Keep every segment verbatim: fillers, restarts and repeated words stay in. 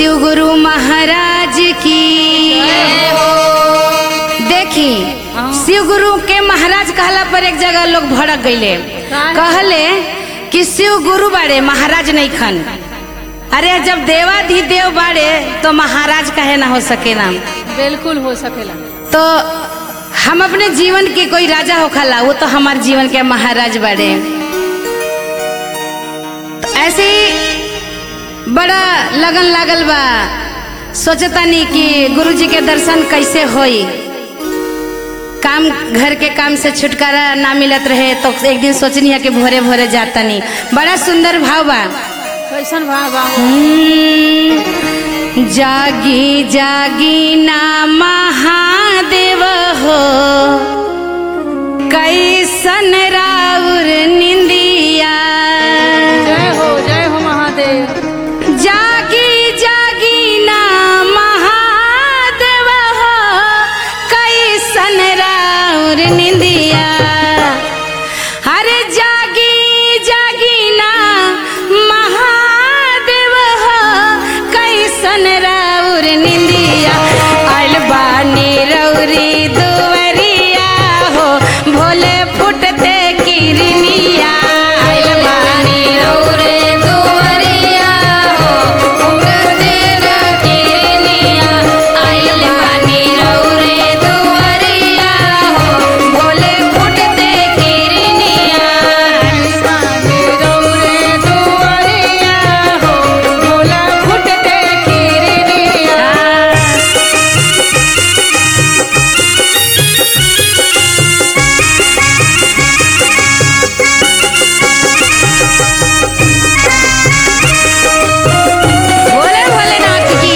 शिव गुरु महाराज की। देखी शिव गुरु के महाराज कहला पर एक जगह लोग भड़क गईले, कहले कि शिव गुरु बाड़े महाराज नहीं खन। अरे जब देवाधिदेव बाड़े तो महाराज कहे ना हो सके ना? बिल्कुल हो सकेला। तो हम अपने जीवन के कोई राजा हो खला, वो तो हमारे जीवन के महाराज बाड़े। तो ऐसे ही बड़ा लगन लागल बा, सोचतानी कि गुरुजी के दर्शन कैसे होई। काम घर के काम से छुटकारा ना मिलत रहे तो एक दिन सोचनी है कि भोरे भोरे जातानी। बड़ा सुंदर भाव बा। कैसन भाव बा? जागी जागी ना महादेव हो, कैसन राउर निंदिया। जय हो जय हो महादेव। जागी जागी ना महादेव हो, कैसन राउर निंदिया। अरे जागी जागी ना महादेव हो, कैसन राउर निंदिया। आइल बानी रौरी दुवरिया हो, भोले फुटते किरनिया। आइल बानी रौरे दुवरिया हो, फुटते किरनिया। आइल बानी रौरे दुवरिया हो, भोले फुटते किरनिया। आइल बानी रौरे दुवरिया हो, भोला फुटते किरनिया। भोले भोलेनाथ की।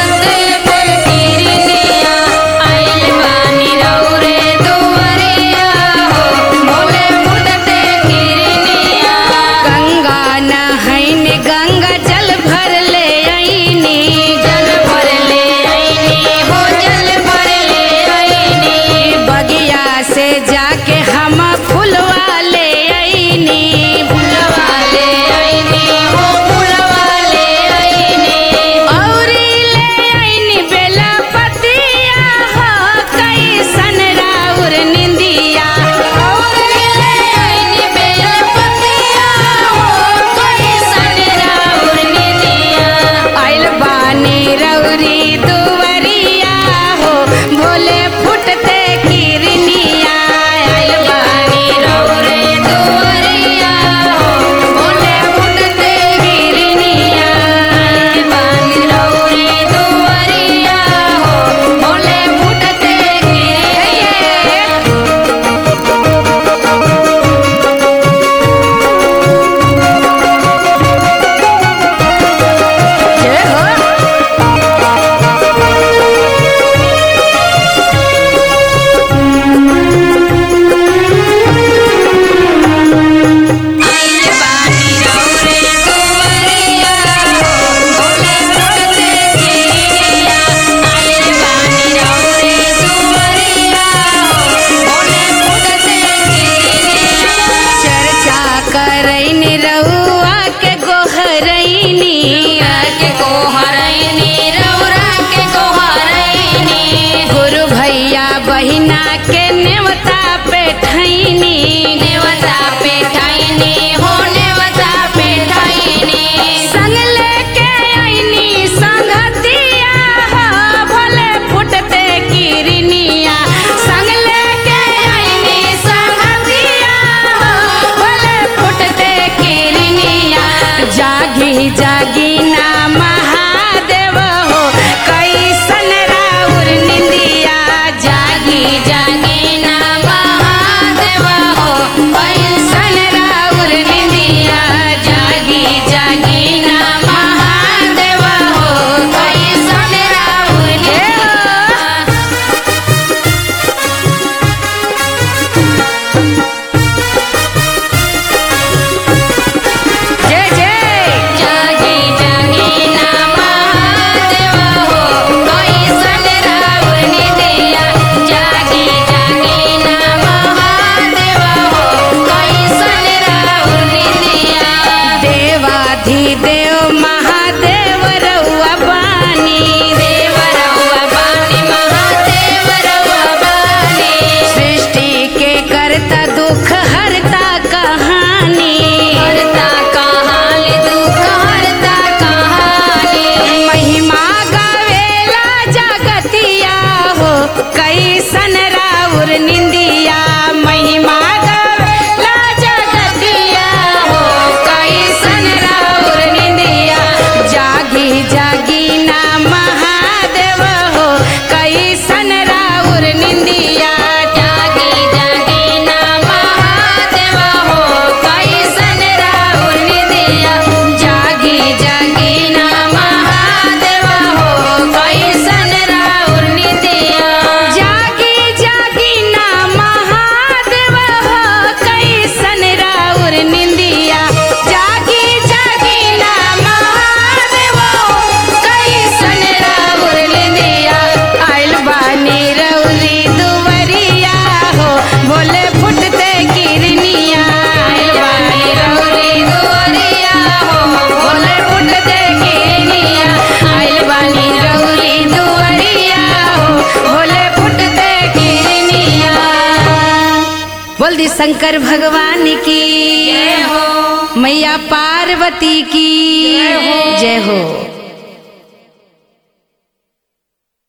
किरनिया आइल बानी रौरे दुवरिया हो, भोले फुटते किरनिया। गंगा नहैन गंगा जल भर ले आईनी, जल भर ले आईनी हो, जल भर ले आईनी। बगिया से जाके हम फुलवा ले आईनी, फुलवा ले आईनी हो, फुलवा ले आईनी। औरी ले आईनी बेला पतिया हो, कैसन राउर निंदिया। औरी ले आईनी बेला पतिया हो, कैसन राउर निंदिया। आइल बानी रौरी दुवरिया हो, भोले फुटते किरनिया। आइल बानी रौरे दुवरिया हो, भोले फुटते किरनिया। आइल बानी रौरी दुवरिया हो, भोले फुटते किरनिया। जय हो। आइल बानी रौरे दुवरिया हो, भोले फुटते किरनिया। आइल बानी रौरे दुवरिया हो, भोले फुटते किरनिया। चर्चा करैनी रउआ के गोहरैनी, के गोहरैनी रउरा के गोहरैनी। गुरु भैया बहिना के नेवता पे ठैनी, नेवता पे ठैनी हो, नेवता पे ठैनी। संग लेके आईनी संगतिया हो, भोले फुटते किरनिया। संग लेके आईनी संगतिया हो, भोले फुटते किरनिया। जागी जागी ना महादेव हो, कैसन राउर निंदिया। जागी जागी ना महादेव हो, कैसन राउर राउर निंदिया महिमा गला जगतिया हो कैसन राउर निंदिया जागी जागी ना महादेव हो कैसन राउर निंदिया जागी जागी ना महादेव हो कैसन राउर निंदिया जागी जागी ना महादेव हो कैसन राउर निंदिया जागी जागी ना महादेव हो कैसन राउर निंदिया जागी जागी ना महादेव हो कैसन राउर निंदिया आइल बानी रउरी दुवरिया हो बोले फुटते किरनिया आइल बानी रउरी दुवरिया हो बोले फुटते किरनिया आइल बानी रउरी दुवरिया हो बोले फुटते किरनिया बोल दी शंकर भगवान की जय हो मैया पार्वती की जय हो।